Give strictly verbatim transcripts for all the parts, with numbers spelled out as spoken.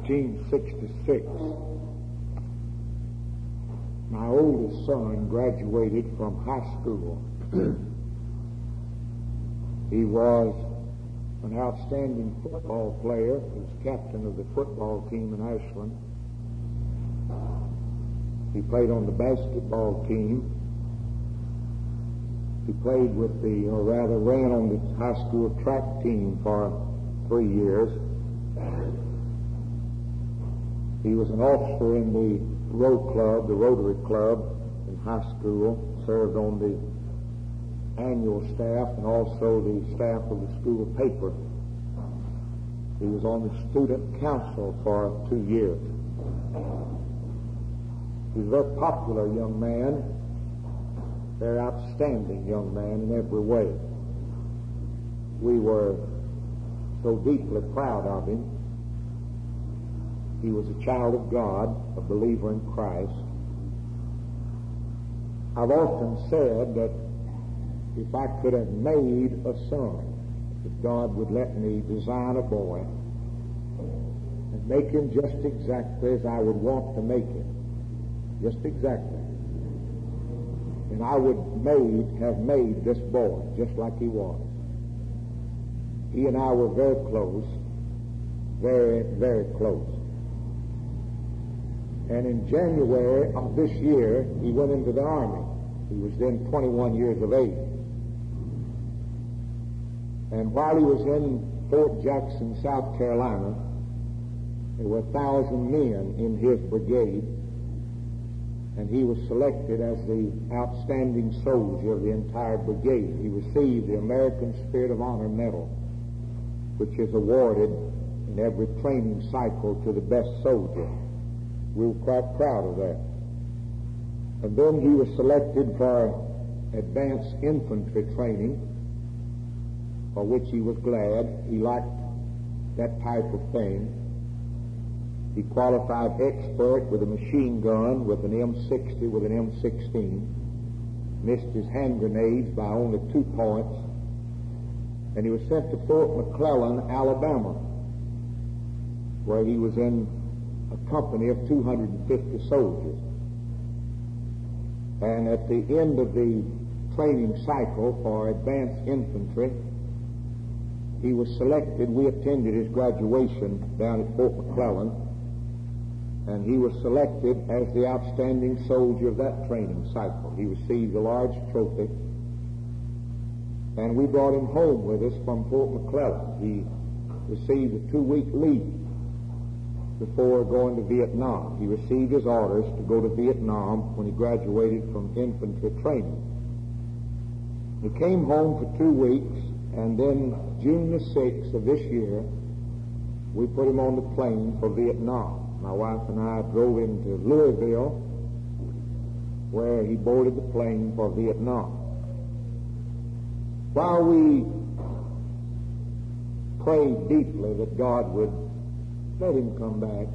nineteen sixty-six, my oldest son graduated from high school. He was an outstanding football player. He was captain of the football team in Ashland. He played on the basketball team. He played with the, or rather ran on the high school track team for three years. He was an officer in the Row Club, the Rotary Club in high school, served on the annual staff and also the staff of the school paper. He was on the student council for two years. He was a very popular young man, very outstanding young man in every way. We were so deeply proud of him. He was a child of God, a believer in Christ. I've often said that if I could have made a son, if God would let me design a boy and make him just exactly as I would want to make him, just exactly, and I would made have made this boy just like he was. He and I were very close, very, very close. And in January of this year, he went into the Army. He was then twenty-one years of age. And while he was in Fort Jackson, South Carolina, there were a thousand men in his brigade, and he was selected as the outstanding soldier of the entire brigade. He received the American Spirit of Honor Medal, which is awarded in every training cycle to the best soldier. We were quite proud of that. And then he was selected for advanced infantry training, for which he was glad. He liked that type of thing. He qualified expert with a machine gun, with an M sixty, with an M sixteen. Missed his hand grenades by only two points. And he was sent to Fort McClellan, Alabama, where he was in a company of two hundred fifty soldiers. And at the end of the training cycle for advanced infantry, he was selected. We attended his graduation down at Fort McClellan, and he was selected as the outstanding soldier of that training cycle. He received a large trophy, and we brought him home with us from Fort McClellan. He received a two-week leave before going to Vietnam. He received his orders to go to Vietnam when he graduated from infantry training. He came home for two weeks, and then June the sixth of this year, we put him on the plane for Vietnam. My wife and I drove him to Louisville, where he boarded the plane for Vietnam. While we prayed deeply that God would let him come back,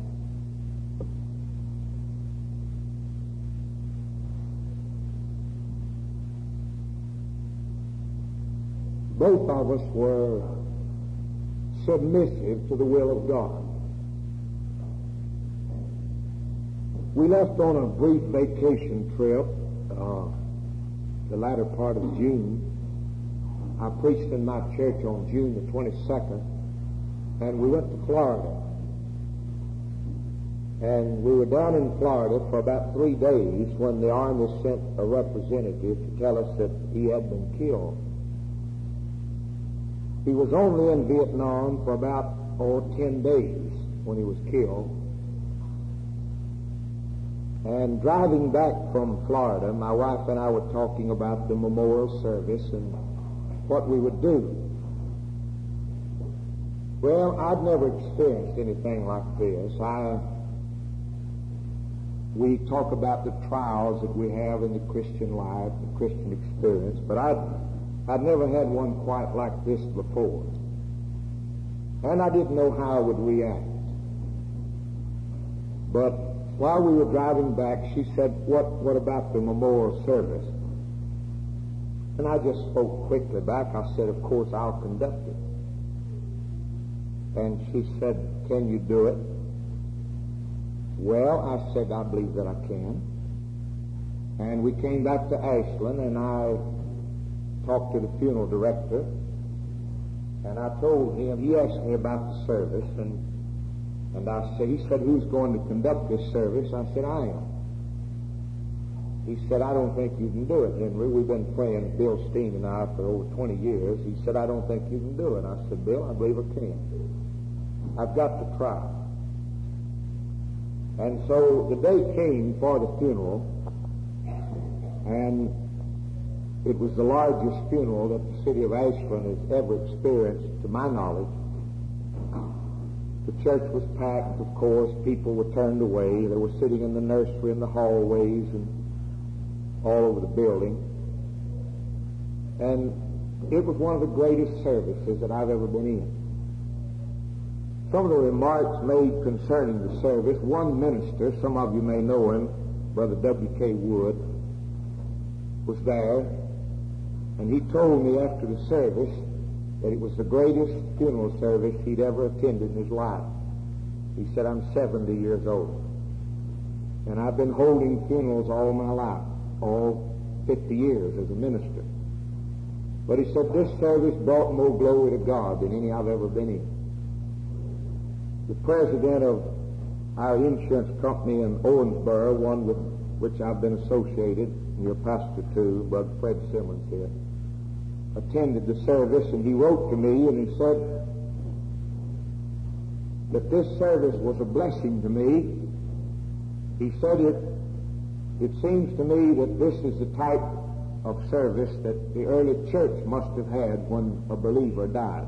both of us were submissive to the will of God. We left on a brief vacation trip uh, the latter part of June. I preached in my church on June the twenty-second, and we went to Florida. And we were down in Florida for about three days when the Army sent a representative to tell us that he had been killed. He was only in Vietnam for about, oh, ten days when he was killed. And driving back from Florida, my wife and I were talking about the memorial service and what we would do. Well, I'd never experienced anything like this. I, we talk about the trials that we have in the Christian life, the Christian experience, but I'd, I'd never had one quite like this before. And I didn't know how I would react. But while we were driving back, she said, what, what about the memorial service? And I just spoke quickly back. I said, of course, I'll conduct it. And she said, can you do it? Well, I said, I believe that I can. And we came back to Ashland, and I talked to the funeral director, and I told him, he asked me about the service, and and I said, he said, who's going to conduct this service? I said, I am. He said, I don't think you can do it, Henry. We've been praying, Bill Steen and I, for over twenty years. He said, I don't think you can do it. I said, Bill, I believe I can. I've got to try. And so the day came for the funeral, and it was the largest funeral that the city of Ashland has ever experienced, to my knowledge. The church was packed, of course. People were turned away. They were sitting in the nursery, in the hallways, and all over the building. And it was one of the greatest services that I've ever been in. Some of the remarks made concerning the service, one minister, some of you may know him, Brother W K Wood, was there, and he told me after the service that it was the greatest funeral service he'd ever attended in his life. He said, I'm seventy years old, and I've been holding funerals all my life, all fifty years as a minister. But he said, this service brought more glory to God than any I've ever been in. The president of our insurance company in Owensboro, one with which I've been associated, and your pastor too, Brother Fred Simmons here, attended the service, and he wrote to me, and he said that this service was a blessing to me. He said it, it seems to me that this is the type of service that the early church must have had when a believer died.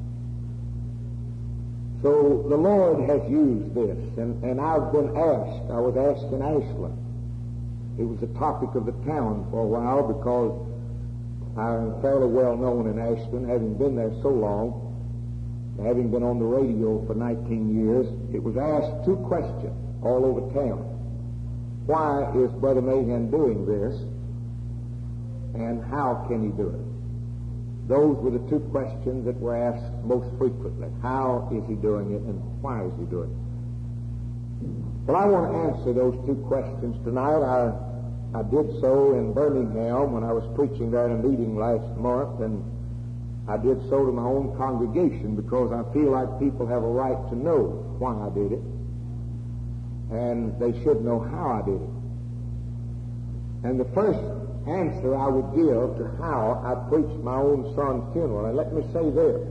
So the Lord has used this, and, and I've been asked, I was asked in Ashland. It was the topic of the town for a while because I'm fairly well known in Ashland, having been there so long, having been on the radio for nineteen years. It was asked two questions all over town. Why is Brother Mahan doing this, and how can he do it? Those were the two questions that were asked most frequently. How is he doing it, and why is he doing it? Well, I want to answer those two questions tonight. I, I did so in Birmingham when I was preaching there in a meeting last month, and I did so to my own congregation because I feel like people have a right to know why I did it, and they should know how I did it. And the first answer I would give to how I preached my own son's funeral, and let me say this,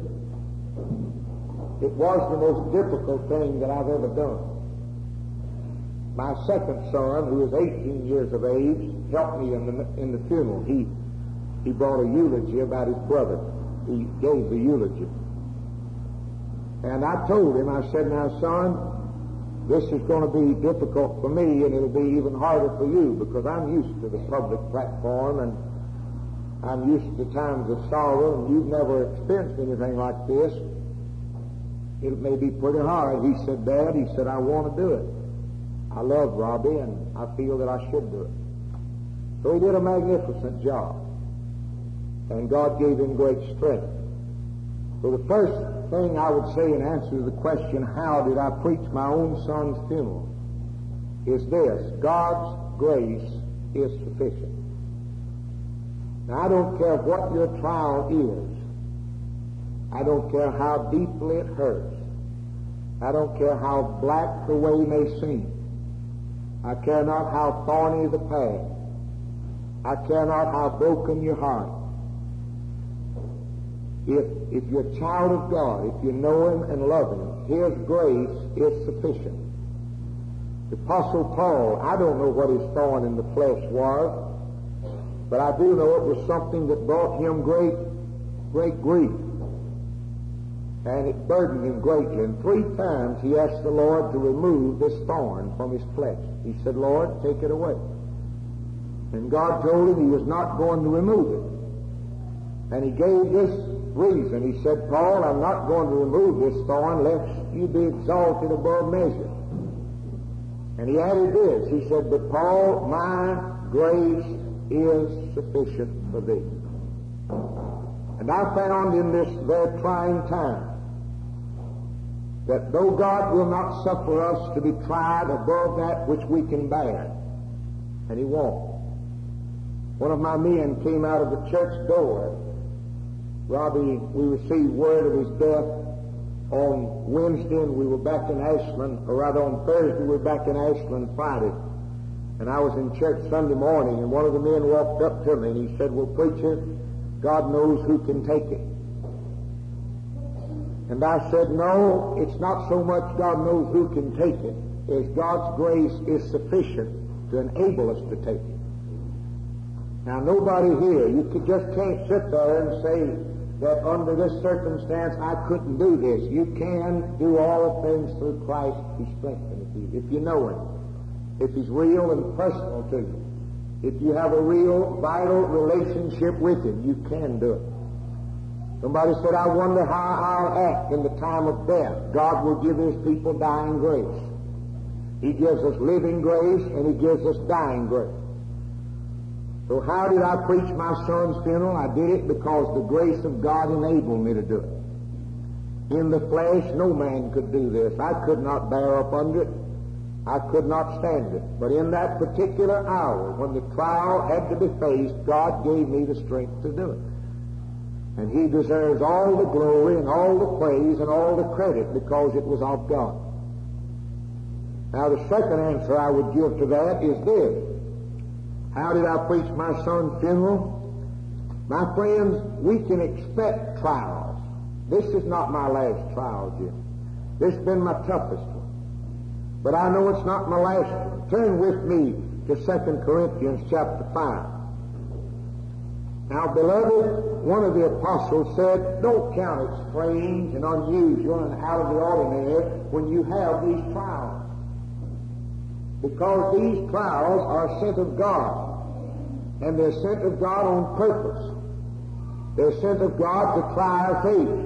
it was the most difficult thing that I've ever done. My second son, who is eighteen years of age, helped me in the in the funeral. He he brought a eulogy about his brother. He gave the eulogy. And I told him, I said, now, son, this is going to be difficult for me, and it'll be even harder for you, because I'm used to the public platform, and I'm used to times of sorrow, and you've never experienced anything like this. It may be pretty hard. He said, Dad, he said, I want to do it. I love Robbie, and I feel that I should do it. So he did a magnificent job, and God gave him great strength. So the first thing I would say in answer to the question, how did I preach my own son's funeral, is this: God's grace is sufficient. Now, I don't care what your trial is. I don't care how deeply it hurts. I don't care how black the way may seem. I care not how thorny the path. I care not how broken your heart. If, if you're a child of God, if you know Him and love Him, His grace is sufficient. The Apostle Paul, I don't know what his thorn in the flesh was, but I do know it was something that brought him great, great grief. And it burdened him greatly. And three times he asked the Lord to remove this thorn from his flesh. He said, Lord, take it away. And God told him He was not going to remove it. And He gave this reason. He said, Paul, I'm not going to remove this thorn lest you be exalted above measure. And he added this. He said, but Paul, my grace is sufficient for thee. And I found in this very trying time that though God will not suffer us to be tried above that which we can bear, and He won't. One of my men came out of the church door. Robbie, we received word of his death on Wednesday, and we were back in Ashland, or rather on Thursday, we were back in Ashland Friday. And I was in church Sunday morning, and one of the men walked up to me, and he said, "Well, preacher, God knows who can take it." And I said, "No, it's not so much God knows who can take it, as God's grace is sufficient to enable us to take it." Now, nobody here, you could just can't sit there and say that under this circumstance I couldn't do this. You can do all things through Christ who strengtheneth you, if you know Him, if He's real and personal to you. If you have a real, vital relationship with Him, you can do it. Somebody said, "I wonder how I'll act in the time of death." God will give His people dying grace. He gives us living grace, and He gives us dying grace. So how did I preach my son's funeral? I did it because the grace of God enabled me to do it. In the flesh, no man could do this. I could not bear up under it. I could not stand it. But in that particular hour, when the trial had to be faced, God gave me the strength to do it. And He deserves all the glory and all the praise and all the credit because it was of God. Now, the second answer I would give to that is this. How did I preach my son's funeral? My friends, we can expect trials. This is not my last trial, Jim. This has been my toughest one. But I know it's not my last one. Turn with me to Second Corinthians chapter five. Now, beloved, one of the apostles said, don't count it strange and unusual and out of the ordinary when you have these trials. Because these trials are sent of God, and they're sent of God on purpose. They're sent of God to try our faith.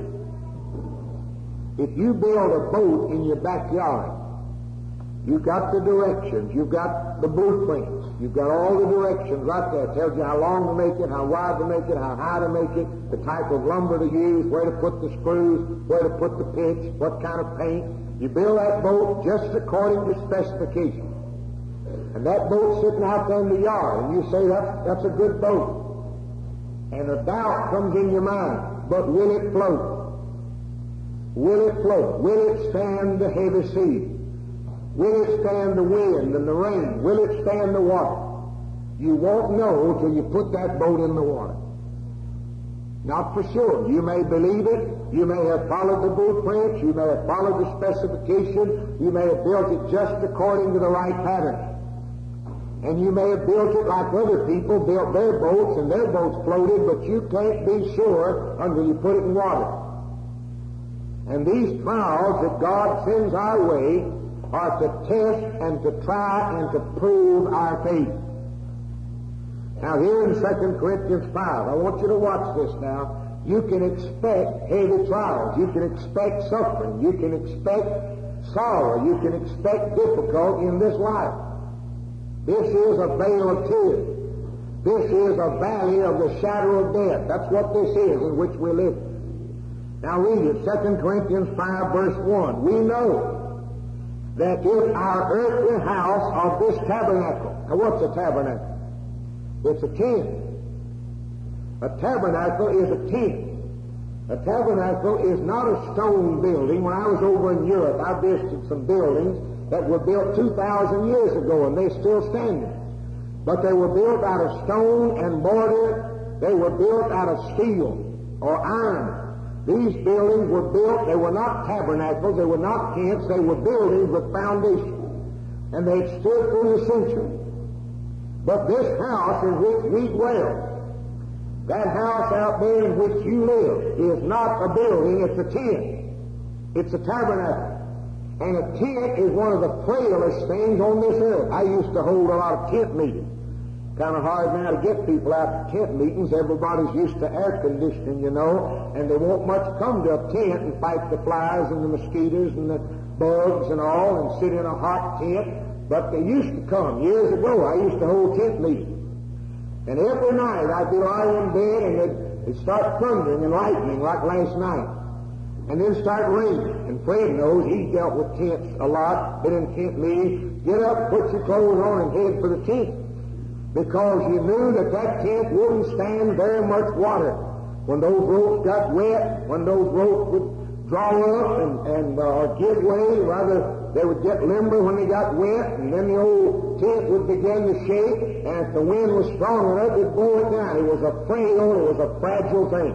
If you build a boat in your backyard, you've got the directions, you've got the blueprints, you've got all the directions right there. It tells you how long to make it, how wide to make it, how high to make it, the type of lumber to use, where to put the screws, where to put the pitch, what kind of paint. You build that boat just according to specifications. And that boat's sitting out there in the yard, and you say, that's, that's a good boat. And a doubt comes in your mind, but will it float? Will it float? Will it stand the heavy sea? Will it stand the wind and the rain? Will it stand the water? You won't know till you put that boat in the water. Not for sure. You may believe it. You may have followed the blueprints. You may have followed the specification. You may have built it just according to the right pattern. And you may have built it like other people built their boats, and their boats floated, but you can't be sure until you put it in water. And these trials that God sends our way are to test and to try and to prove our faith. Now here in Second Corinthians five, I want you to watch this now. You can expect heavy trials. You can expect suffering. You can expect sorrow. You can expect difficulty in this life. This is a vale of tears. This is a valley of the shadow of death. That's what this is in which we live. Now read it, Second Corinthians five, verse one. We know that if our earthly house of this tabernacle, now what's a tabernacle? It's a tent. A tabernacle is a tent. A tabernacle is not a stone building. When I was over in Europe, I visited some buildings that were built two thousand years ago, and they're still standing. But they were built out of stone and mortar. They were built out of steel or iron. These buildings were built, they were not tabernacles, they were not tents, they were buildings with foundation. And they had stood through the centuries. But this house in which we dwell, that house out there in which you live, is not a building, it's a tent. It's a tabernacle. And a tent is one of the frailest things on this earth. I used to hold a lot of tent meetings. Kind of hard now to get people out to tent meetings. Everybody's used to air conditioning, you know, and they won't much come to a tent and fight the flies and the mosquitoes and the bugs and all and sit in a hot tent. But they used to come. Years ago, I used to hold tent meetings. And every night I'd be lying in bed and it'd, it'd start thundering and lightning like last night. and then start raining. And Fred knows, he's dealt with tents a lot, been in tent meetings. Get up, put your clothes on, and head for the tent. Because you knew that that tent wouldn't stand very much water. When those ropes got wet, when those ropes would draw up and, and uh, give way, rather they would get limber when they got wet, and then the old tent would begin to shake, and if the wind was strong enough, it'd blow it down. It was a frail, it was a fragile thing.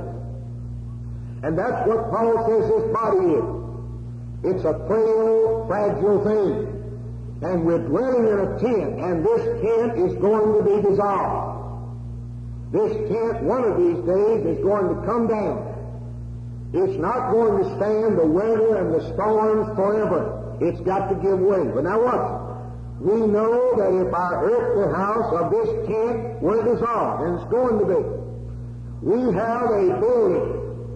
And that's what Paul says this body is. It's a frail, fragile thing. And we're dwelling in a tent, and this tent is going to be dissolved. This tent, one of these days, is going to come down. It's not going to stand the weather and the storms forever. It's got to give way. But now watch. We know that if our earthly house of this tent were dissolved, and it's going to be, we have a building.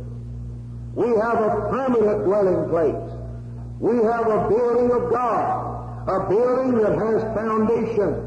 We have a permanent dwelling place. We have a building of God, a building that has foundation.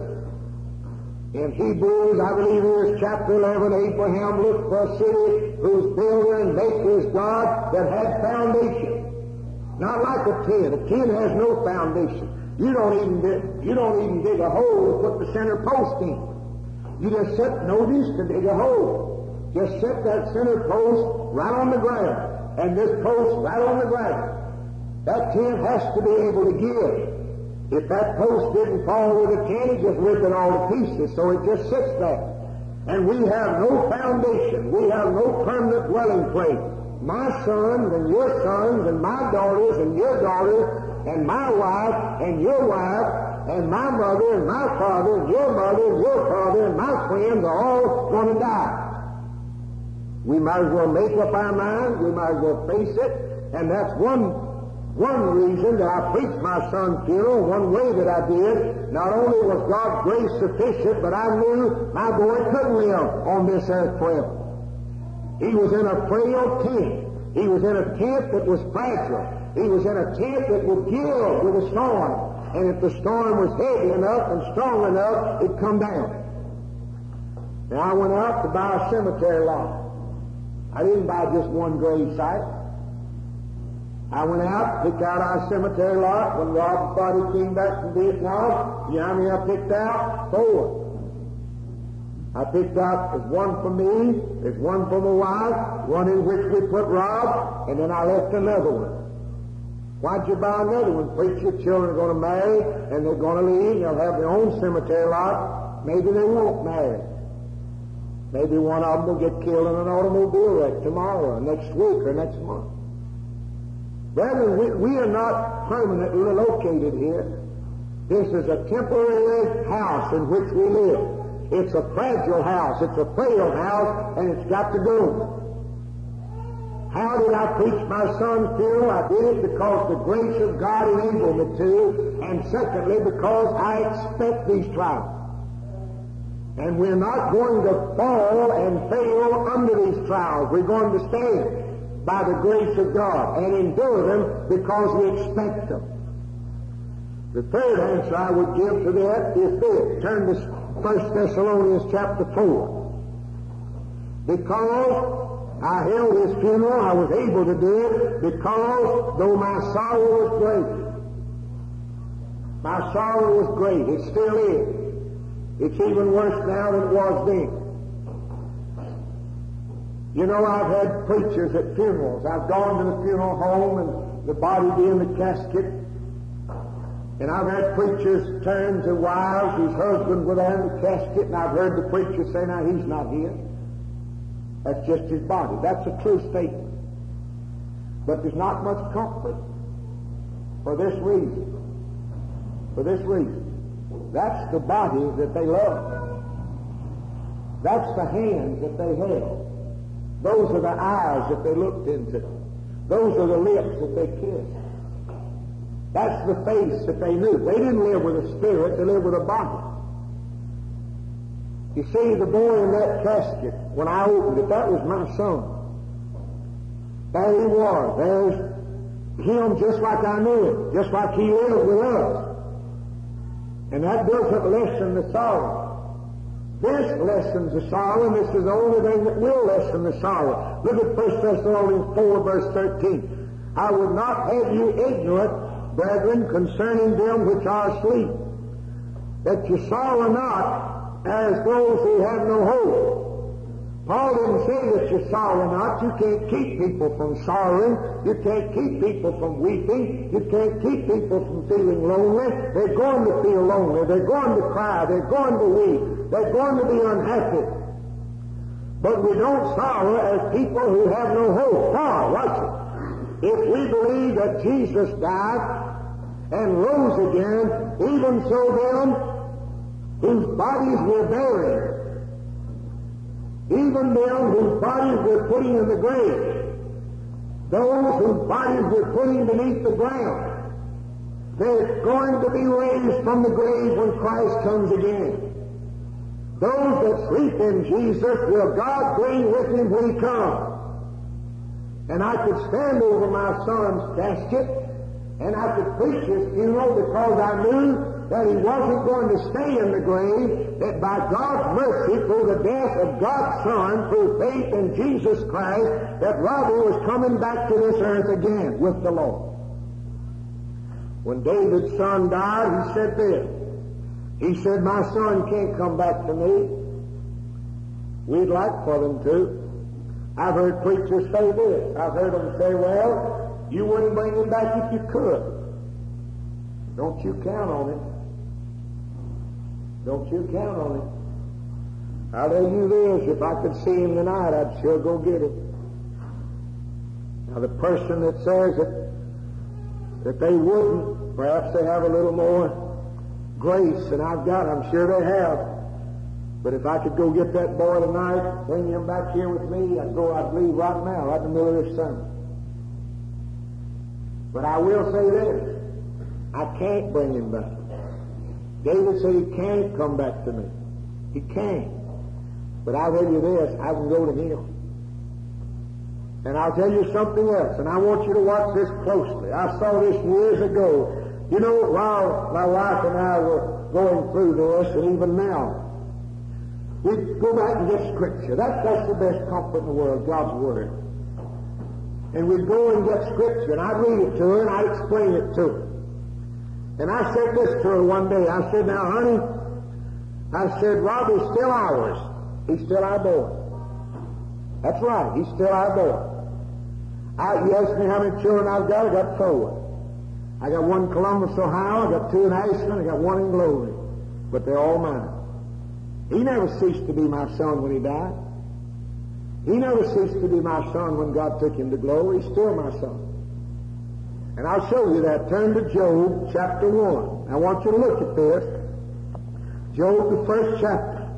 In Hebrews, I believe it is chapter eleven, Abraham looked for a city whose builder and maker is God that had foundation. Not like a tent. A tent has no foundation. You don't even dig, you don't even dig a hole to put the center post in. You just set notice to dig a hole. Just set that center post right on the ground, and this post right on the ground. That tent has to be able to give. If that post didn't fall with a tent, it just rip it all to pieces, so it just sits there. And we have no foundation. We have no permanent dwelling place. My sons and your sons and my daughters and your daughters and my wife and your wife and my mother and my father and your mother and your father and my friends are all going to die. We might as well make up our minds. We might as well face it. And that's one One reason that I preached my son's funeral, one way that I did, not only was God's grace sufficient, but I knew my boy couldn't live on this earth forever. He was in a frail tent. He was in a tent that was fragile. He was in a tent that would give with a storm. And if the storm was heavy enough and strong enough, it'd come down. Now I went out to buy a cemetery lot. I didn't buy just one grave site. I went out, picked out our cemetery lot. When Rob's body came back from Vietnam, you know how many I picked out? Four. I picked out, there's one for me, there's one for my wife, one in which we put Rob, and then I left another one. Why'd you buy another one? Preacher, children are going to marry, and they're going to leave, and they'll have their own cemetery lot. Maybe they won't marry. Maybe one of them will get killed in an automobile wreck tomorrow, or next week, or next month. Brethren, we, we are not permanently located here. This is a temporary house in which we live. It's a fragile house. It's a frail house, and it's got to go. How did I preach my son's funeral? I did it because the grace of God enabled me to, and secondly, because I expect these trials. And we're not going to fall and fail under these trials. We're going to stand by the grace of God and endure them because we expect them. The third answer I would give to that is this. Turn to First Thessalonians chapter four. Because I held his funeral, I was able to do it because though my sorrow was great, my sorrow was great. It still is. It's even worse now than it was then. You know, I've had preachers at funerals. I've gone to the funeral home and the body be in the casket. And I've had preachers turn to wives whose husbands were there in the casket, and I've heard the preacher say, now, he's not here. That's just his body. That's a true statement. But there's not much comfort for this reason. For this reason. That's the body that they loved. That's the hands that they held. Those are the eyes that they looked into. Those are the lips that they kissed. That's the face that they knew. They didn't live with a spirit, they lived with a body. You see, the boy in that casket, when I opened it, that was my son. There he was. There's him just like I knew him, just like he lived with us. And that doesn't lessen the sorrow. This lessens the sorrow, and this is the only thing that will lessen the sorrow. Look at First Thessalonians four, verse thirteen. I would not have you ignorant, brethren, concerning them which are asleep, that you sorrow not as those who have no hope. Paul didn't say that you sorrow not. You can't keep people from sorrowing. You can't keep people from weeping. You can't keep people from feeling lonely. They're going to feel lonely. They're going to cry. They're going to weep. They're going to be unhappy. But we don't sorrow as people who have no hope. Why? Watch it. If we believe that Jesus died and rose again, even so them whose bodies were buried, even them whose bodies were putting in the grave, those whose bodies were putting beneath the ground, they're going to be raised from the grave when Christ comes again. Those that sleep in Jesus will God bring with him when he comes. And I could stand over my son's casket and I could preach his funeral because I knew that he wasn't going to stay in the grave, that by God's mercy, through the death of God's Son, through faith in Jesus Christ, that Robbie was coming back to this earth again with the Lord. When David's son died, he said this. He said, my son can't come back to me. We'd like for them to. I've heard preachers say this. I've heard them say, well, you wouldn't bring him back if you could. Don't you count on it. Don't you count on it. I'll tell you this, if I could see him tonight, I'd sure go get him. Now the person that says that, that they wouldn't, perhaps they have a little more grace than I've got. I'm sure they have. But if I could go get that boy tonight, bring him back here with me, I'd go, I'd leave right now, right in the middle of this summer. But I will say this, I can't bring him back. David said he can't come back to me. He can't. But I'll tell you this, I can go to him. And I'll tell you something else, and I want you to watch this closely. I saw this years ago. You know, while my wife and I were going through this, and even now, we'd go back and get Scripture. That, that's the best comfort in the world, God's Word. And we'd go and get Scripture, and I'd read it to her, and I'd explain it to her. And I said this to her one day. I said, now, honey, I said, Robbie's still ours. He's still our boy. That's right, he's still our boy. I, you asked me how many children I've got. I got four. I got one in Columbus, Ohio. I got two in Ashland. I got one in Glory. But they're all mine. He never ceased to be my son when he died. He never ceased to be my son when God took him to glory. He's still my son. And I'll show you that. Turn to Job chapter one. I want you to look at this. Job, the first chapter.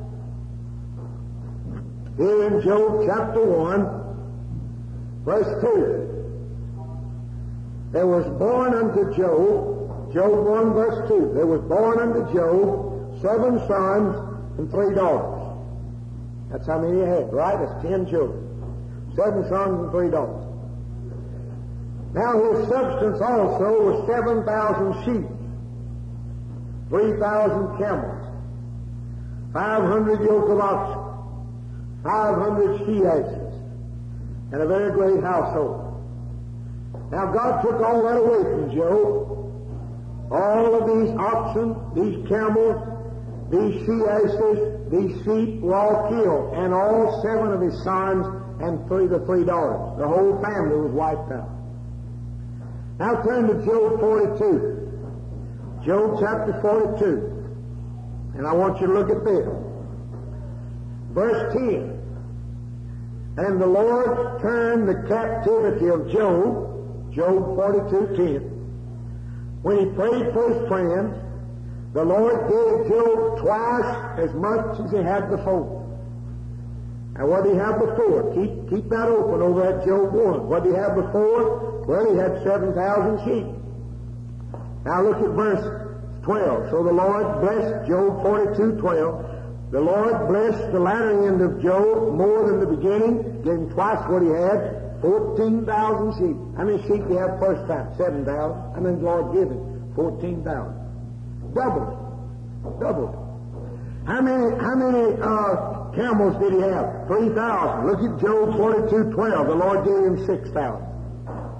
Here in Job chapter one, verse two. There was born unto Job, Job one verse two, there was born unto Job seven sons and three daughters. That's how many he had, right? That's ten children. Seven sons and three daughters. Now his substance also was seven thousand sheep, three thousand camels, five hundred yoke of oxen, five hundred she-asses, and a very great household. Now God took all that away from Job. All of these oxen, these camels, these she-asses, these sheep were all killed, and all seven of his sons and three the three daughters. The whole family was wiped out. Now turn to Job forty-two. Job chapter forty-two. And I want you to look at this. Verse ten. And the Lord turned the captivity of Job, Job forty-two ten. When he prayed for his friends, the Lord gave Job twice as much as he had before. Now what did he have before? Keep, keep that open over at Job one. What did he have before? Well, he had seven thousand sheep. Now look at verse twelve. So the Lord blessed Job forty-two twelve. The Lord blessed the latter end of Job more than the beginning, gave him twice what he had, fourteen thousand sheep. How many sheep did he have first time? seven thousand. How many did the Lord give him? fourteen thousand. Doubled. Doubled. How many, how many, uh, camels did he have? three thousand. Look at Job forty-two twelve. The Lord gave him six thousand.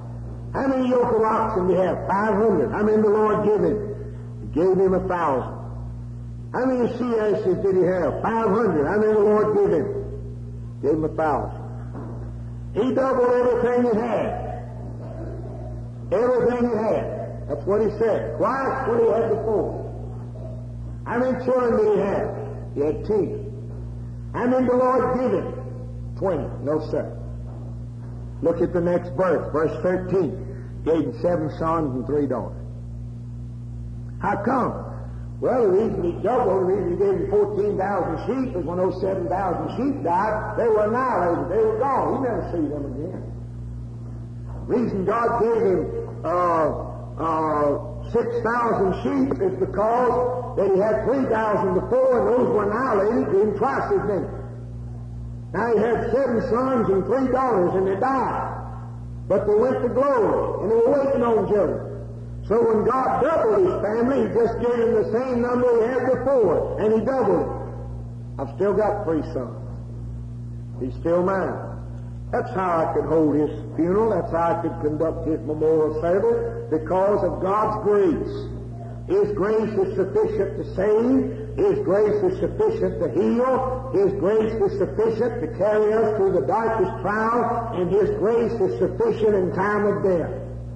How many yoke of oxen do you have? Five hundred. How many the Lord give him? He gave him a thousand. How many sea asses did he have? Five hundred. How many the Lord give him? Gave him a thousand. He doubled everything he had. Everything he had. That's what he said. Twice what he had before. How many children did he have? He had ten. How many the Lord give him? Twenty. No, sir. Look at the next verse, verse thirteen. Gave him seven sons and three daughters. How come? Well, the reason he doubled, the reason he gave him fourteen thousand sheep is when those seven thousand sheep died, they were annihilated. They were gone. He never see them again. The reason God gave him uh, uh, six thousand sheep is because that he had three thousand before, and those were annihilated, gave him twice as many. Now he had seven sons and three daughters, and they died. But they went to glory, and they were waiting on children. So when God doubled his family, he just gave him the same number he had before, and he doubled it. I've still got three sons. He's still mine. That's how I could hold his funeral. That's how I could conduct his memorial service, because of God's grace. His grace is sufficient to save. His grace is sufficient to heal. His grace is sufficient to carry us through the darkest trial. And His grace is sufficient in time of death.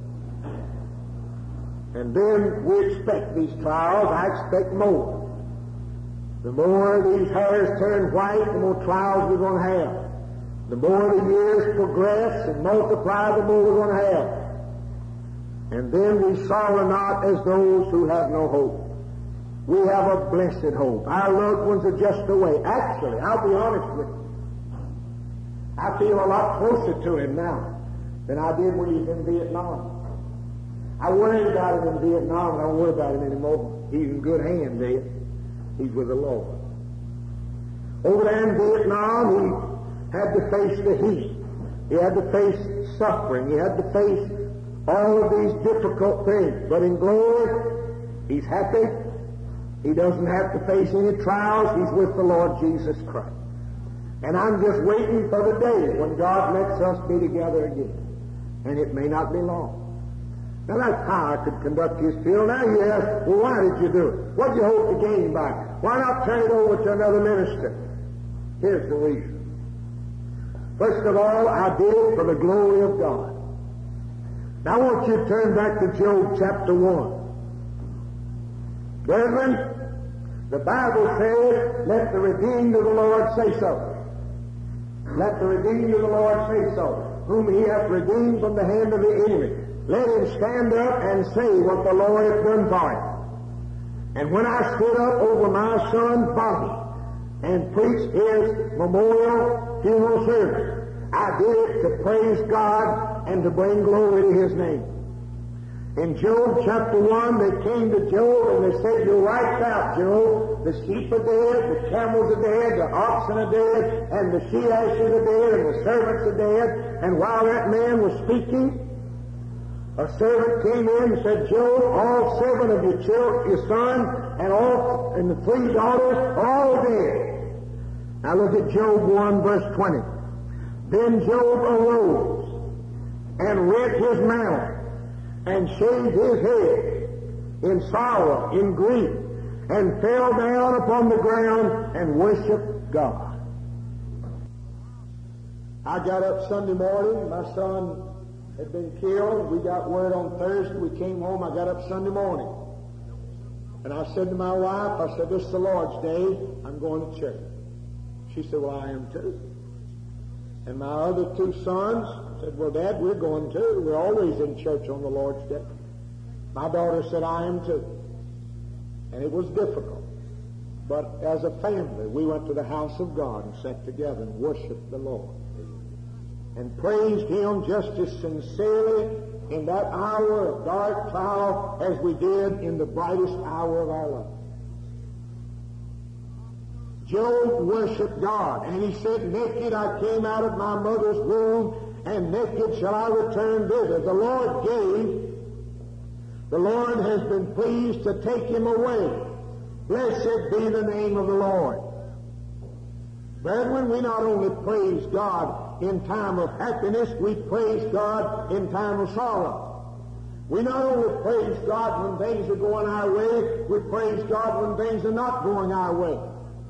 And then we expect these trials. I expect more. The more these hairs turn white, the more trials we're going to have. The more the years progress and multiply, the more we're going to have. And then we sorrow not as those who have no hope. We have a blessed hope. Our loved ones are just away. Actually, I'll be honest with you, I feel a lot closer to him now than I did when he was in Vietnam. I worried about him in Vietnam, and I don't worry about him anymore. He's in good hands there. He's with the Lord. Over there in Vietnam, he had to face the heat. He had to face suffering. He had to face all of these difficult things. But in glory, he's happy. He doesn't have to face any trials. He's with the Lord Jesus Christ. And I'm just waiting for the day when God lets us be together again. And it may not be long. Now that's how I could conduct his funeral. Now you ask, well, why did you do it? What did you hope to gain by it? Why not turn it over to another minister? Here's the reason. First of all, I did it for the glory of God. Now I want you to turn back to Job chapter one. Brethren, the Bible says, let the redeemed of the Lord say so. Let the redeemed of the Lord say so, whom he hath redeemed from the hand of the enemy. Let him stand up and say what the Lord hath done for him. And when I stood up over my son's body and preached his memorial funeral service, I did it to praise God and to bring glory to his name. In Job chapter one, they came to Job and they said, you're wiped out, Job. The sheep are dead, the camels are dead, the oxen are dead, and the she asses are dead, and the servants are dead. And while that man was speaking, a servant came in and said, Job, all seven of your children, your sons, and all and the three daughters are all dead. Now look at Job one, verse twenty. Then Job arose and rent his mantle and shaved his head in sorrow, in grief, and fell down upon the ground and worshiped God. I got up Sunday morning. My son had been killed. We got word on Thursday. We came home. I got up Sunday morning. And I said to my wife, I said, this is the Lord's day. I'm going to church. She said, well, I am too. And my other two sons said, well, Dad, we're going too. We're always in church on the Lord's day. My daughter said, I am too. And it was difficult. But as a family, we went to the house of God and sat together and worshiped the Lord. And praised Him just as sincerely in that hour of dark trial as we did in the brightest hour of our life. Job worshiped God, and he said, naked I came out of my mother's womb, and naked shall I return thither. The Lord gave, the Lord has been pleased to take him away. Blessed be the name of the Lord. Brethren, we not only praise God in time of happiness. We praise God in time of sorrow. We not only praise God when things are going our way, we praise God when things are not going our way.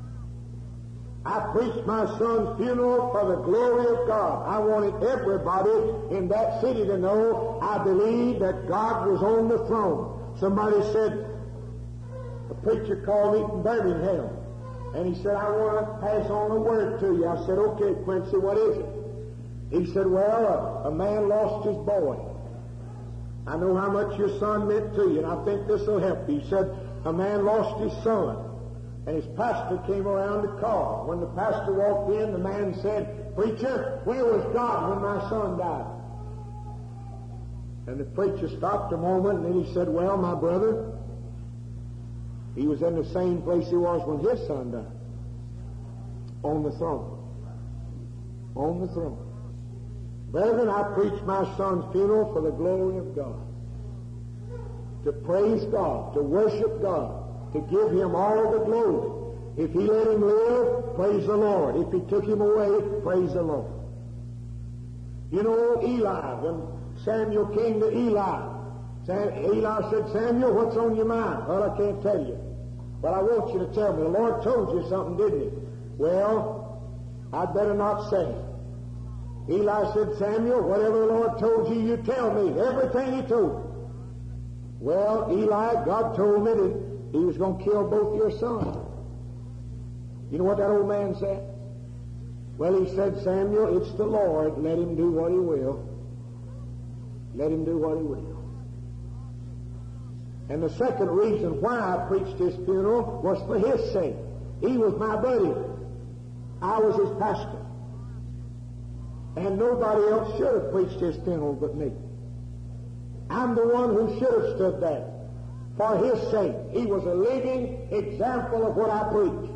I preached my son's funeral for the glory of God. I wanted everybody in that city to know I believed that God was on the throne. Somebody said, a preacher called me from Birmingham, and he said, I want to pass on a word to you. I said, okay, Quincy, what is it? He said, well, a, a man lost his boy. I know how much your son meant to you, and I think this will help you. He said, a man lost his son. And his pastor came around the car. When the pastor walked in, the man said, preacher, where was God when my son died? And the preacher stopped a moment, and then he said, well, my brother, he was in the same place he was when his son died. On the throne. On the throne. Brethren, I preached my son's funeral for the glory of God. To praise God, to worship God, to give Him all the glory. If He let him live, praise the Lord. If He took him away, praise the Lord. You know Eli, when Samuel came to Eli, Sam, Eli said, Samuel, what's on your mind? Well, I can't tell you. But I want you to tell me. The Lord told you something, didn't He? Well, I'd better not say. Eli said, Samuel, whatever the Lord told you, you tell me. Everything He told you. Well, Eli, God told me that He was going to kill both your sons. You know what that old man said? Well, he said, Samuel, it's the Lord. Let Him do what He will. Let Him do what He will. And the second reason why I preached His funeral was for His sake. He was my buddy. I was his pastor. And nobody else should have preached His funeral but me. I'm the one who should have stood there. For His sake. He was a living example of what I preach.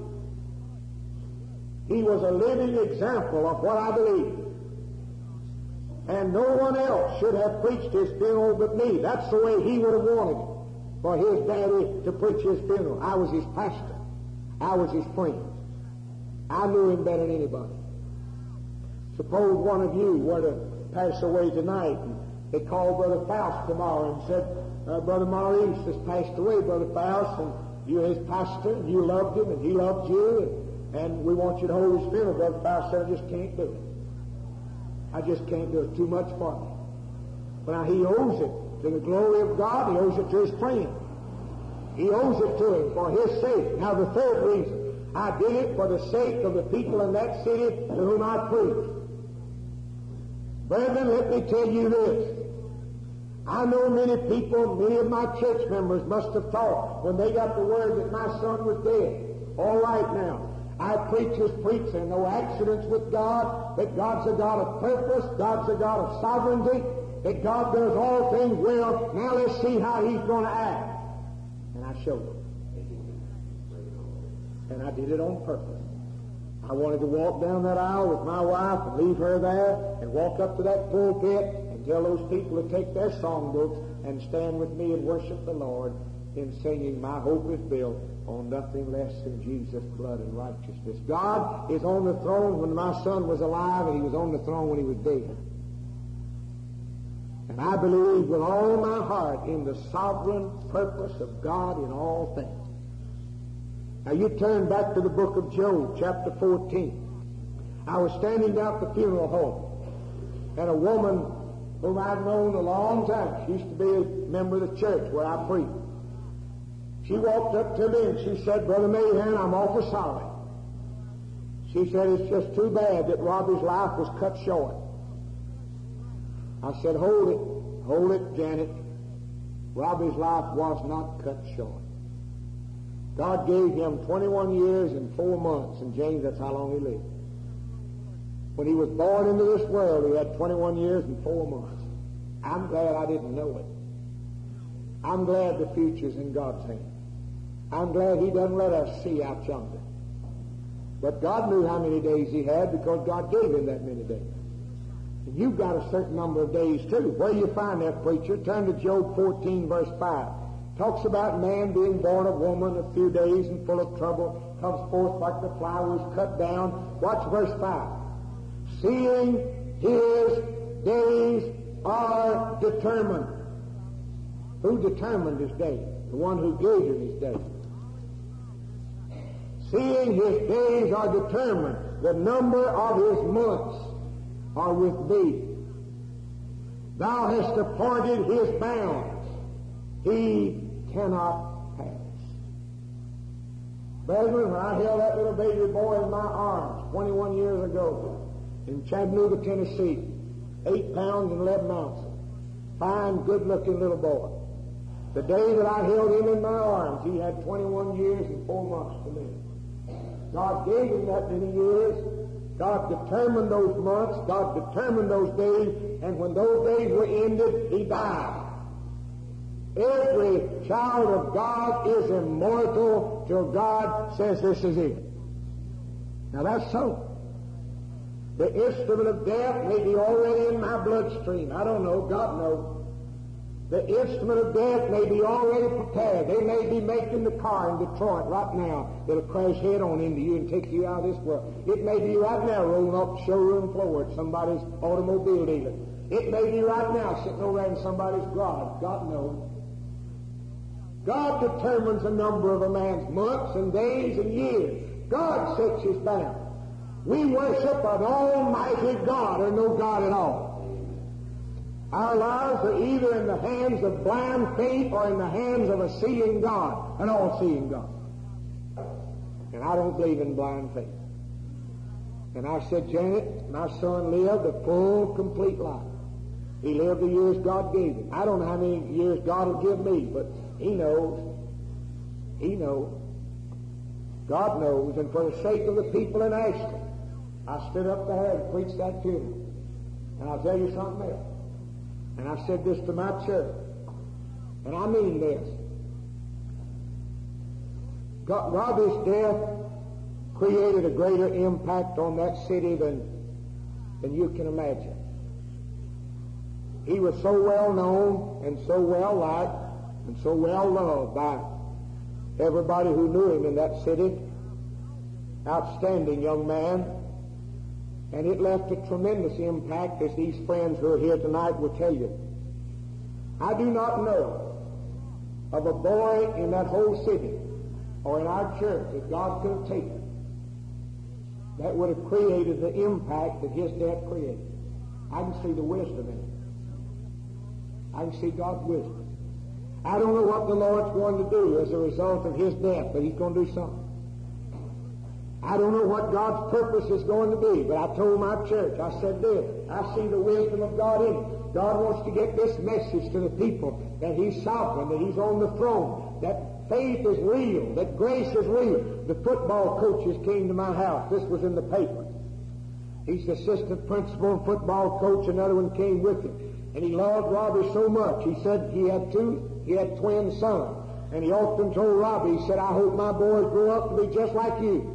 He was a living example of what I believe. And no one else should have preached His funeral but me. That's the way He would have wanted it. For His daddy to preach His funeral. I was His pastor. I was His friend. I knew Him better than anybody. Suppose one of you were to pass away tonight, and they called Brother Faust tomorrow and said, Uh, Brother Maurice has passed away, Brother Faust, and you're his pastor, and you loved him, and he loved you, and, and we want you to hold his funeral. Brother Faust said, I just can't do it. I just can't do it. Too much for me. But now he owes it to the glory of God. He owes it to his friend. He owes it to him for his sake. Now the third reason, I did it for the sake of the people in that city to whom I preached. Brethren, let me tell you this. I know many people, many of my church members must have thought when they got the word that my son was dead. All right now, I preach this preach. There are no accidents with God, that God's a God of purpose, God's a God of sovereignty, that God does all things well. Now let's see how He's going to act. And I showed them. And I did it on purpose. I wanted to walk down that aisle with my wife and leave her there and walk up to that pulpit and tell those people to take their songbooks and stand with me and worship the Lord in singing, My Hope is Built on Nothing Less Than Jesus' Blood and Righteousness. God is on the throne when my son was alive, and He was on the throne when he was dead. And I believe with all my heart in the sovereign purpose of God in all things. Now you turn back to the book of Job, chapter fourteen. I was standing down at the funeral home, and a woman whom I've known a long time, she used to be a member of the church where I preached. She walked up to me and she said, Brother Mahan, I'm awful sorry. She said, it's just too bad that Robbie's life was cut short. I said, hold it, hold it, Janet. Robbie's life was not cut short. God gave him twenty-one years and four months, and James, that's how long he lived. When he was born into this world, he had twenty-one years and four months. I'm glad I didn't know it. I'm glad the future's in God's hand. I'm glad He doesn't let us see out yonder. But God knew how many days he had because God gave him that many days. And you've got a certain number of days too. Where do you find that, preacher? Turn to Job fourteen, verse five. Talks about man being born of woman, a few days and full of trouble, comes forth like the flowers cut down. Watch verse five. seeing his days are determined. Who determined his days? The one who gave him his days. Seeing his days are determined, the number of his months are with thee. Thou hast appointed his bounds. He cannot pass. Brethren, when I held that little baby boy in my arms twenty-one years ago in Chattanooga, Tennessee, eight pounds and eleven ounces, fine, good-looking little boy. The day that I held him in my arms, he had twenty-one years and four months to live. God gave him that many years. God determined those months. God determined those days. And when those days were ended, he died. Every child of God is immortal till God says this is it. Now that's so. The instrument of death may be already in my bloodstream. I don't know. God knows. The instrument of death may be already prepared. They may be making the car in Detroit right now that'll crash head on into you and take you out of this world. It may be right now rolling off the showroom floor at somebody's automobile dealer. It may be right now sitting over there in somebody's garage. God knows. God determines the number of a man's months and days and years. God sets his bounds. We worship an almighty God or no God at all. Our lives are either in the hands of blind faith or in the hands of a seeing God, an all-seeing God. And I don't believe in blind faith. And I said, Janet, my son lived a full, complete life. He lived the years God gave him. I don't know how many years God will give me, but he knows. He knows. God knows. And for the sake of the people in Ashland, I stood up there and preached that to them. And I'll tell you something else. And I said this to my church, and I mean this. God, Robbie's death created a greater impact on that city than, than you can imagine. He was so well known and so well liked and so well loved by everybody who knew him in that city. Outstanding young man. And it left a tremendous impact, as these friends who are here tonight will tell you. I do not know of a boy in that whole city or in our church that God could have taken that would have created the impact that his death created. I can see the wisdom in it. I can see God's wisdom. I don't know what the Lord's going to do as a result of his death, but he's going to do something. I don't know what God's purpose is going to be, but I told my church, I said this, I see the wisdom of God in it. God wants to get this message to the people that he's sovereign, that he's on the throne, that faith is real, that grace is real. The football coaches came to my house. This was in the paper. He's the assistant principal and football coach. Another one came with him. And he loved Robbie so much. He said he had two, he had twin sons. And he often told Robbie, he said, I hope my boys grow up to be just like you.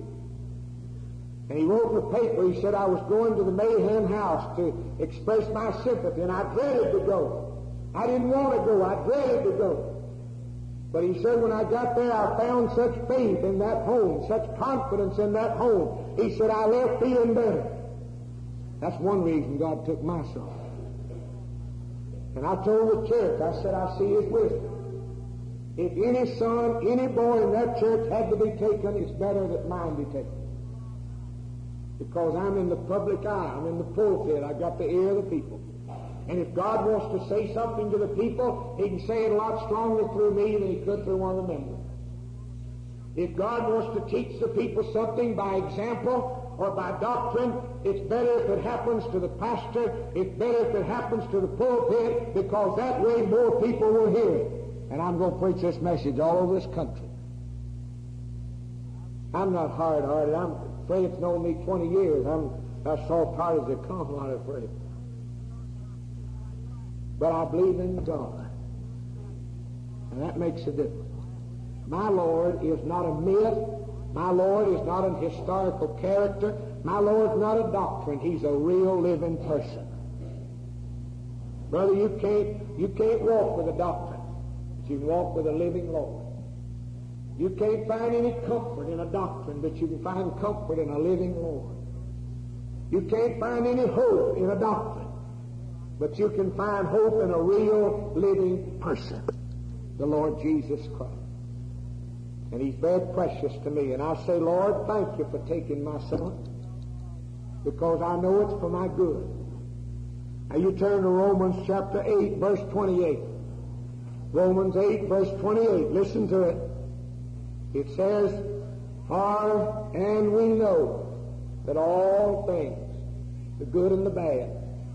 And he wrote in the paper, he said, I was going to the Mahan house to express my sympathy, and I dreaded to go. I didn't want to go. I dreaded to go. But he said, when I got there, I found such faith in that home, such confidence in that home. He said, I left feeling better. That's one reason God took my son. And I told the church, I said, I see his wisdom. If any son, any boy in that church had to be taken, it's better that mine be taken. Because I'm in the public eye. I'm in the pulpit. I've got the ear of the people. And if God wants to say something to the people, he can say it a lot stronger through me than he could through one of the members. If God wants to teach the people something by example or by doctrine, it's better if it happens to the pastor. It's better if it happens to the pulpit, because that way more people will hear it. And I'm going to preach this message all over this country. I'm not hard-hearted. I'm Fred's known me twenty years. I'm as soft-hearted as they come, a lot of Fred. But I believe in God. And that makes a difference. My Lord is not a myth. My Lord is not an historical character. My Lord's not a doctrine. He's a real living person. Brother, you can't, you can't walk with a doctrine, but you can walk with a living Lord. You can't find any comfort in a doctrine, but you can find comfort in a living Lord. You can't find any hope in a doctrine, but you can find hope in a real living person, the Lord Jesus Christ. And He's very precious to me. And I say, Lord, thank you for taking my son, because I know it's for my good. Now you turn to Romans chapter eight, verse twenty-eight. Romans eight, verse twenty-eight. Listen to it. It says, For, and we know that all things, the good and the bad,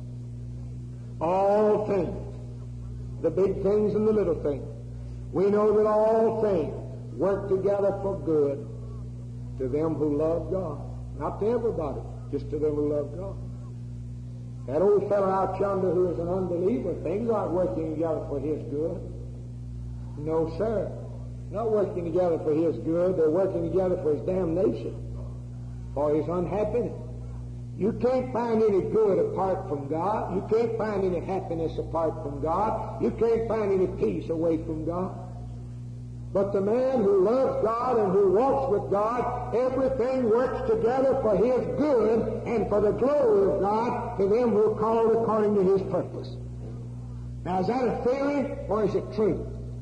all things, the big things and the little things, we know that all things work together for good to them who love God. Not to everybody, just to them who love God. That old fellow out yonder who is an unbeliever, things aren't working together for his good. No, sir. Not working together for his good. They're working together for his damnation, for his unhappiness. You can't find any good apart from God. You can't find any happiness apart from God. You can't find any peace away from God. But the man who loves God and who walks with God, everything works together for his good and for the glory of God to them who are called according to His purpose. Now, is that a theory or is it true?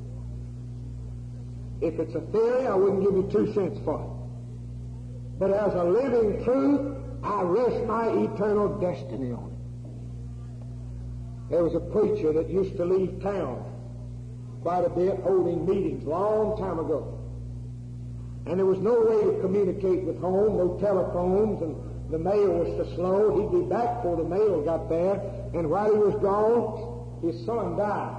If it's a theory, I wouldn't give you two cents for it. But as a living truth, I rest my eternal destiny on it. There was a preacher that used to leave town quite a bit, holding meetings a long time ago. And there was no way to communicate with home, no telephones, and the mail was so slow. He'd be back before the mail got there, and while he was gone, his son died.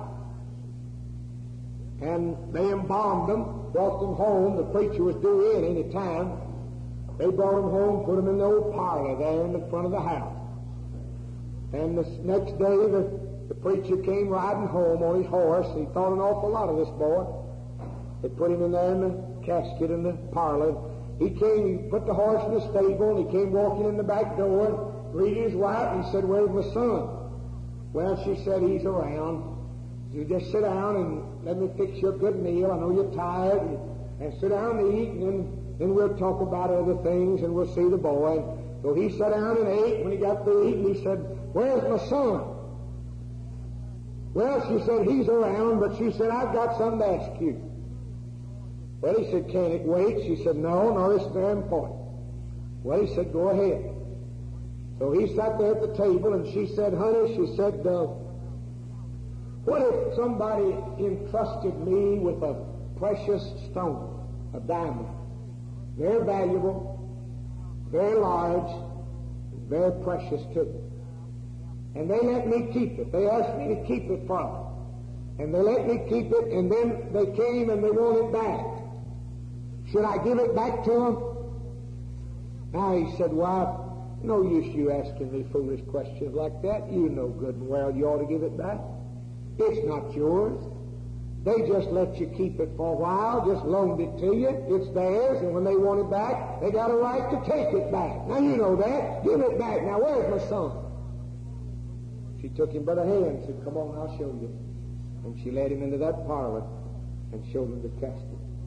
And they embalmed him, brought them home. The preacher was due in any time. They brought him home, put him in the old parlor there in the front of the house. And the next day, the, the preacher came riding home on his horse. He thought an awful lot of this boy. They put him in there in the casket in the parlor. He came, he put the horse in the stable, and he came walking in the back door and greeted his wife and said, "Where's my son?" Well, she said, "He's around. You just sit down and let me fix you a good meal. I know you're tired. And, and sit down and eat, and then, then we'll talk about other things, and we'll see the boy." So he sat down and ate. When he got through eating, he said, "Where's my son?" Well, she said, "He's around," but she said, "I've got something to ask you." Well, he said, "Can it wait?" She said, "No, no, this is very important." Well, he said, "Go ahead." So he sat there at the table, and she said, "Honey," she said, uh, "what if somebody entrusted me with a precious stone, a diamond, very valuable, very large, very precious to them, and they let me keep it. They asked me to keep it for them, and they let me keep it, and then they came and they want it back. Should I give it back to them?" Now he said, "Well, no use you asking me foolish questions like that. You know good and well you ought to give it back. It's not yours. They just let you keep it for a while, just loaned it to you. It's theirs, and when they want it back, they got a right to take it back. Now you know that. Give it back. Now where's my son?" She took him by the hand and said, "Come on, I'll show you." And she led him into that parlor and showed him the casket.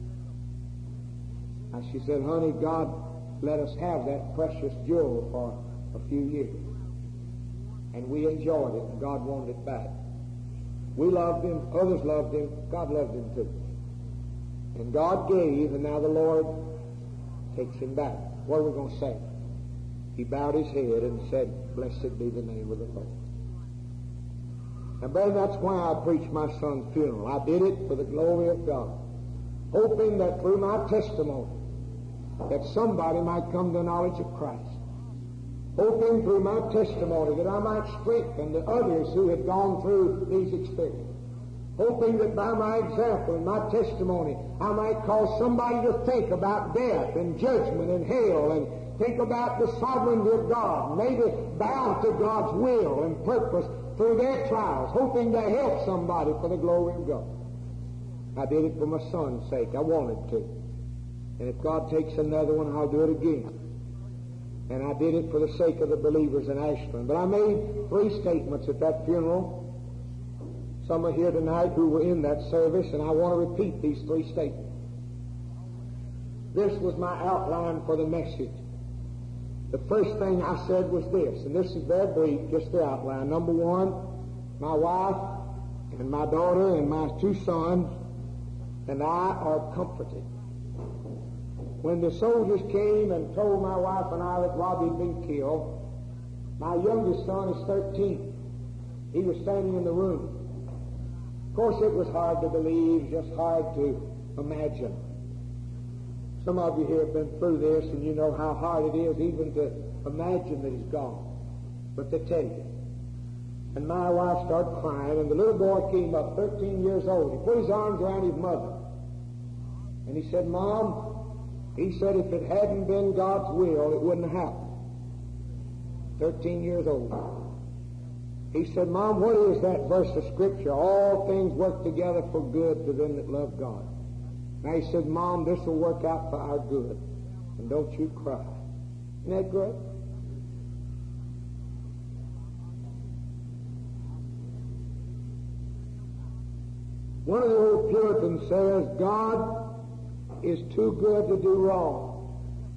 Now she said, "Honey, God let us have that precious jewel for a few years. And we enjoyed it, and God wanted it back. We loved him, others loved him, God loved him too. And God gave, and now the Lord takes him back." What are we going to say? He bowed his head and said, "Blessed be the name of the Lord." Now, brother, that's why I preached my son's funeral. I did it for the glory of God, hoping that through my testimony that somebody might come to the knowledge of Christ. Hoping through my testimony that I might strengthen the others who had gone through these experiences. Hoping that by my example and my testimony I might cause somebody to think about death and judgment and hell, and think about the sovereignty of God, maybe bow to God's will and purpose through their trials, hoping to help somebody for the glory of God. I did it for my son's sake. I wanted to. And if God takes another one, I'll do it again. And I did it for the sake of the believers in Ashland. But I made three statements at that funeral. Some are here tonight who were in that service, and I want to repeat these three statements. This was my outline for the message. The first thing I said was this, and this is very brief, just the outline. Number one, my wife and my daughter and my two sons and I are comforted. When the soldiers came and told my wife and I that Robbie had been killed, my youngest son is thirteen. He was standing in the room. Of course, it was hard to believe, just hard to imagine. Some of you here have been through this, and you know how hard it is even to imagine that he's gone. But they tell you. And my wife started crying, and the little boy came up, thirteen years old. He put his arms around his mother. And he said, Mom, he said, if it hadn't been God's will, it wouldn't have happened. thirteen years old. He said, Mom, what is that verse of Scripture? All things work together for good to them that love God. Now he said, Mom, this will work out for our good. And don't you cry. Isn't that great? One of the old Puritans says, God is too good to do wrong,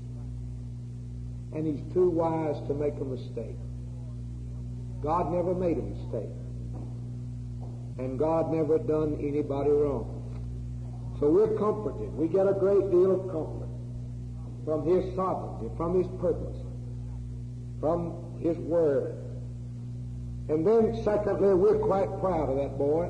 and he's too wise to make a mistake. God never made a mistake, and God never done anybody wrong. So we're comforted. We get a great deal of comfort from his sovereignty, from his purpose, from his word. And then, secondly, we're quite proud of that boy.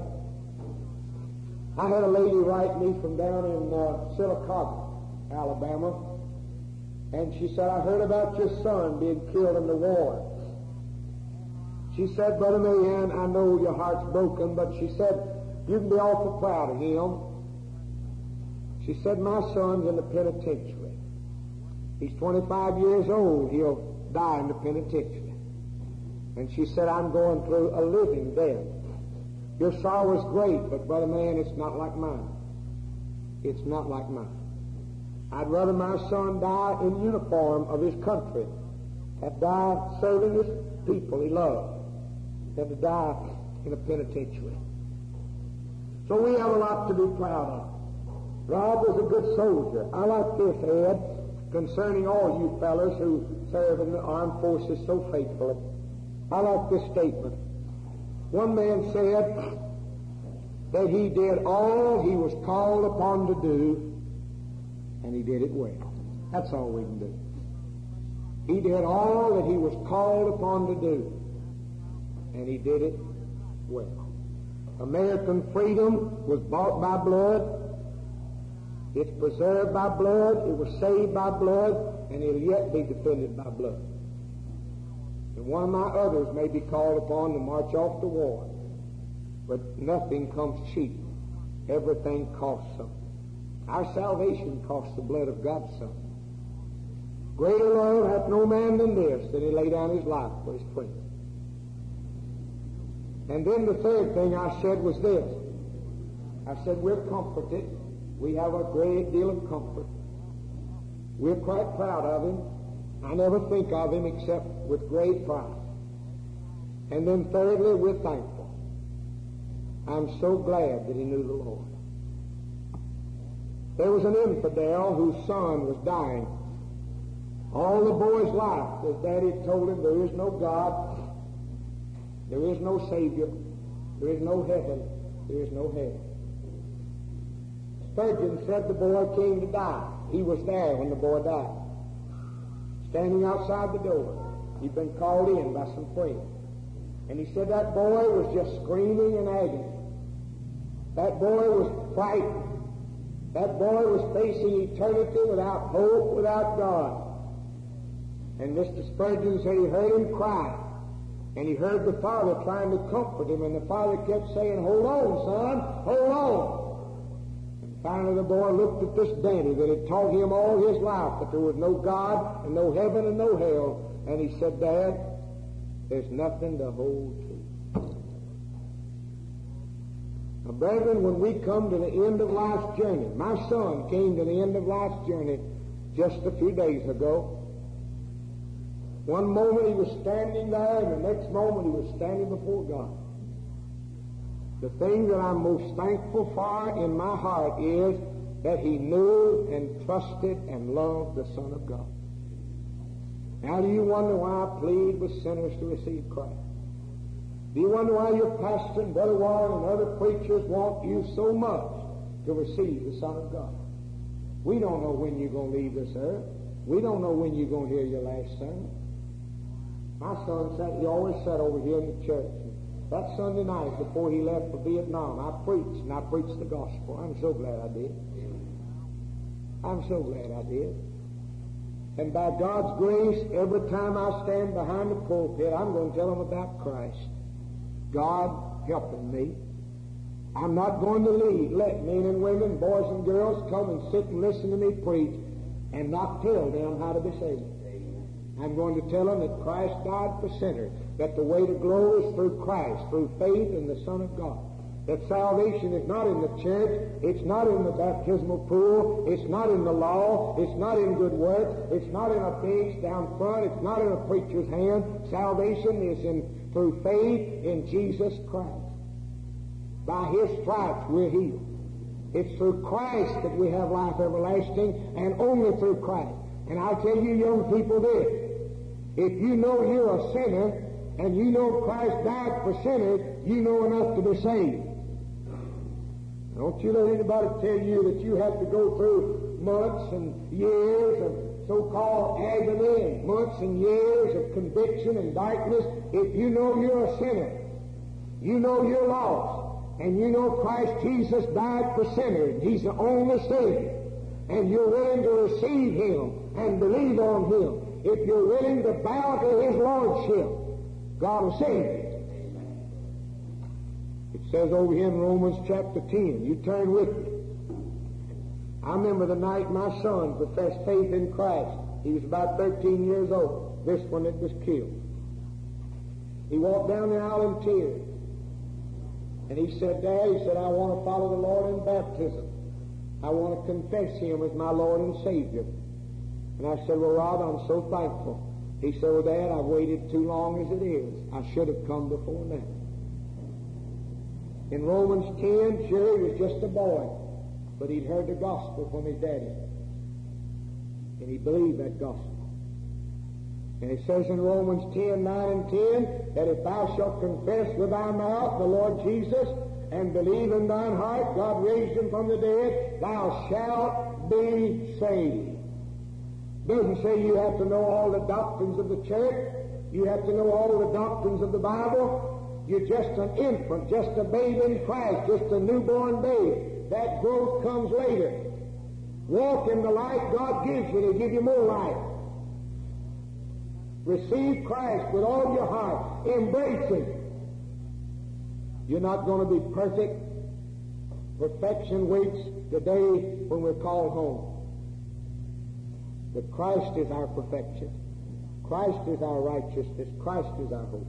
I had a lady write me from down in uh, Sylacauga, Alabama, and she said, I heard about your son being killed in the war. She said, Brother Marianne, I know your heart's broken, but she said, you can be awful proud of him. She said, my son's in the penitentiary. He's twenty-five years old. He'll die in the penitentiary. And she said, I'm going through a living death. Your sorrow is great, but Brother Man, it's not like mine. It's not like mine. I'd rather my son die in uniform of his country, have died serving his people he loved, than to die in a penitentiary. So we have a lot to be proud of. Rob was a good soldier. I like this, Ed, concerning all you fellas who serve in the armed forces so faithfully. I like this statement. One man said that he did all he was called upon to do, and he did it well. That's all we can do. He did all that he was called upon to do, and he did it well. American freedom was bought by blood. It's preserved by blood. It was saved by blood, and it'll yet be defended by blood. And one of my others may be called upon to march off to war, but nothing comes cheap. Everything costs something. Our salvation costs the blood of God's Son. Greater love hath no man than this, that he lay down his life for his friends. And then the third thing I said was this. I said, we're comforted. We have a great deal of comfort. We're quite proud of him. I never think of him except with great pride. And then thirdly, we're thankful. I'm so glad that he knew the Lord. There was an infidel whose son was dying. All the boy's life, his daddy told him there is no God, there is no Savior, there is no heaven, there is no hell. Spurgeon said the boy came to die. He was there when the boy died. Standing outside the door. He'd been called in by some friends. And he said that boy was just screaming in agony. That boy was frightened. That boy was facing eternity without hope, without God. And Mister Spurgeon said he heard him cry. And he heard the father trying to comfort him. And the father kept saying, hold on, son, hold on. Finally, the boy looked at this daddy that had taught him all his life that there was no God and no heaven and no hell. And he said, Dad, there's nothing to hold to. Now, brethren, when we come to the end of life's journey, my son came to the end of life's journey just a few days ago. One moment he was standing there, and the next moment he was standing before God. The thing that I'm most thankful for in my heart is that he knew and trusted and loved the Son of God. Now, do you wonder why I plead with sinners to receive Christ? Do you wonder why your pastor and Brother Warren and other preachers want you so much to receive the Son of God? We don't know when you're going to leave this earth. We don't know when you're going to hear your last sermon. My son sat, he always sat over here in the church. That Sunday night before he left for Vietnam, I preached, and I preached the gospel. I'm so glad I did. I'm so glad I did. And by God's grace, every time I stand behind the pulpit, I'm going to tell them about Christ. God helping me. I'm not going to leave, let men and women, boys and girls come and sit and listen to me preach and not tell them how to be saved. I'm going to tell them that Christ died for sinners, that the way to glory is through Christ, through faith in the Son of God. That salvation is not in the church, it's not in the baptismal pool, it's not in the law, it's not in good works, it's not in a bench down front, it's not in a preacher's hand. Salvation is in through faith in Jesus Christ. By His stripes we're healed. It's through Christ that we have life everlasting, and only through Christ. And I'll tell you young people this, if you know you're a sinner, and you know Christ died for sinners, you know enough to be saved. Don't you let anybody tell you that you have to go through months and years of so-called agony and months and years of conviction and darkness. If you know you're a sinner, you know you're lost, and you know Christ Jesus died for sinners, He's the only Savior, and you're willing to receive Him and believe on Him, if you're willing to bow to His Lordship, God will save you. It says over here in Romans chapter ten, you turn with me. I remember the night my son professed faith in Christ. He was about thirteen years old, this one that was killed. He walked down the aisle in tears. And he said, Dad, he said, I want to follow the Lord in baptism. I want to confess Him as my Lord and Savior. And I said, well, Rod, I'm so thankful. He said, well, Dad, I've waited too long as it is. I should have come before now. In Romans ten, sure, he was just a boy, but he'd heard the gospel from his daddy. And he believed that gospel. And it says in Romans ten, nine and ten, that if thou shalt confess with thy mouth the Lord Jesus, and believe in thine heart God raised Him from the dead, thou shalt be saved. Doesn't say you have to know all the doctrines of the church. You have to know all the doctrines of the Bible. You're just an infant, just a babe in Christ, just a newborn babe. That growth comes later. Walk in the light God gives you, He'll give you more light. Receive Christ with all your heart. Embrace Him. You're not going to be perfect. Perfection waits the day when we're called home. But Christ is our perfection. Christ is our righteousness. Christ is our hope.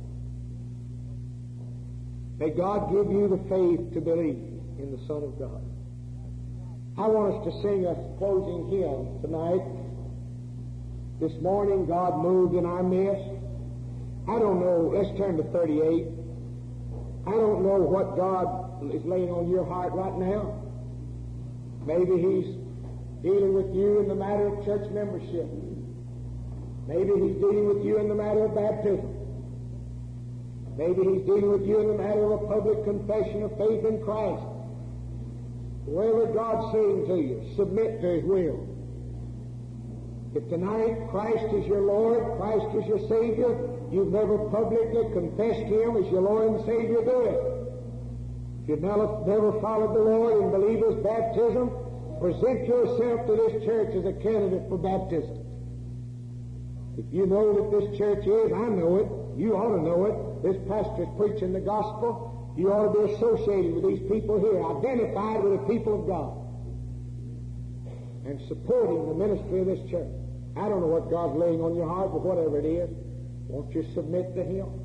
May God give you the faith to believe in the Son of God. I want us to sing a closing hymn tonight. This morning, God moved in our midst. I don't know. Let's turn to thirty-eight. I don't know what God is laying on your heart right now. Maybe He's dealing with you in the matter of church membership. Maybe He's dealing with you in the matter of baptism. Maybe He's dealing with you in the matter of a public confession of faith in Christ. Whatever God's saying to you, submit to His will. If tonight Christ is your Lord, Christ is your Savior, you've never publicly confessed Him as your Lord and Savior, do it. If you've never, never followed the Lord in believer's baptism, present yourself to this church as a candidate for baptism. If you know that this church is, I know it, you ought to know it, this pastor's preaching the gospel, you ought to be associated with these people here, identified with the people of God, and supporting the ministry of this church. I don't know what God's laying on your heart, but whatever it is, won't you submit to Him?